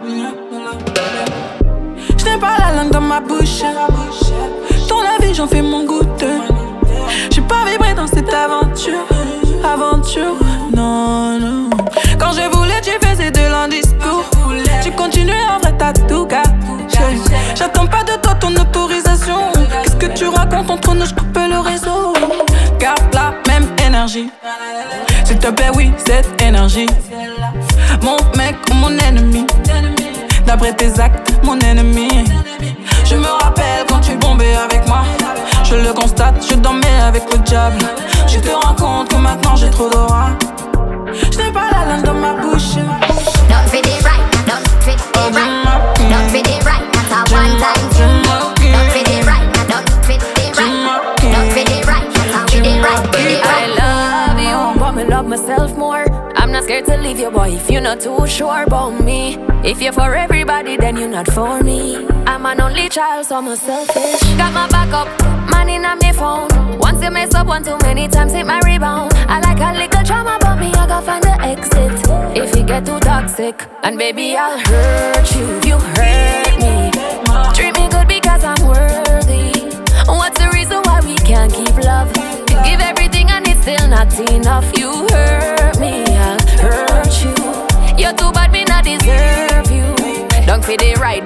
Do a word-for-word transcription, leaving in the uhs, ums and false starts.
Je n'ai pas la langue dans ma bouche. Ton avis, j'en fais mon goûteux. J'ai pas vibré dans cette aventure. Aventure, non, non. Quand je voulais, tu faisais de l'indiscours. Tu continues, en vrai, t'as tout gâché. J'attends pas de toi ton autorisation. Qu'est-ce que tu racontes entre nous, je coupe le réseau. Garde la même énergie. S'il te plaît, oui, cette énergie. Mon mec ou mon ennemi. D'après tes actes, mon ennemi. Je me rappelle quand tu bombais avec moi. Je le constate, je dormais avec le diable. Je te rends compte que maintenant j'ai trop d'aura. Je n'ai pas la langue dans ma bouche. Don't fit it right, don't fit it right. Don't fit it right, that's a one time thing. Don't fit it right, don't fit it right. Don't fit it right, that's a fit it right, fit it right. I love you, but me love myself more. I'm not scared to leave you, boy, if you're not too sure about me. If you're for everybody, then you're not for me. I'm an only child, so I'm selfish. Got my backup, money on my phone. Once you mess up one too many times, hit my rebound. I like a little drama, but me, I gotta find the exit. If you get too toxic, and baby, I'll hurt you if you hurt me. Treat me good because I'm worthy. What's the reason why we can't keep love? You give everything and it's still not enough. You hurt me, I'll hurt you. You're too bad, me not deserve you. Don't fit it right,